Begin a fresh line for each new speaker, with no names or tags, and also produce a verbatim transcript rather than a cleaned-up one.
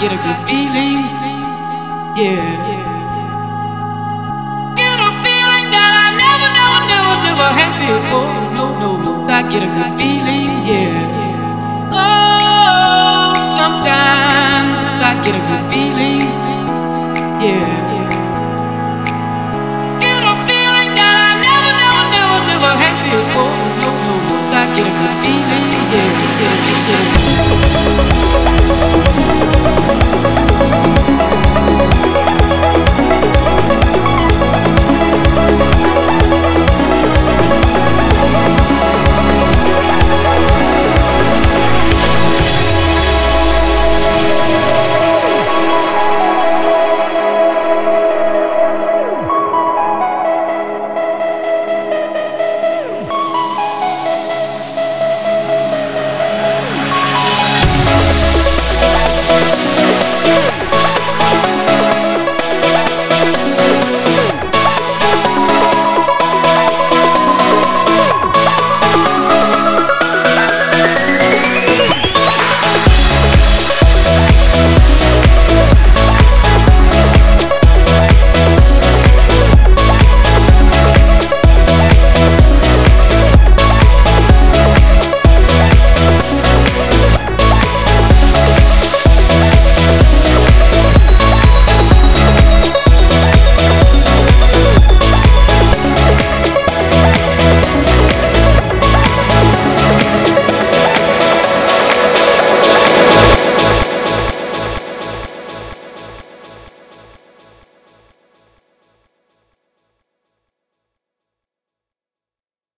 get a good feeling, yeah. Get a feeling that I never, never, never, never had before. No, no, no, I get a good feeling, yeah. Oh, sometimes I get a good feeling, yeah. Get a feeling that I never, never, never, never had before. No, no, no, I get a good feeling, yeah, yeah, yeah.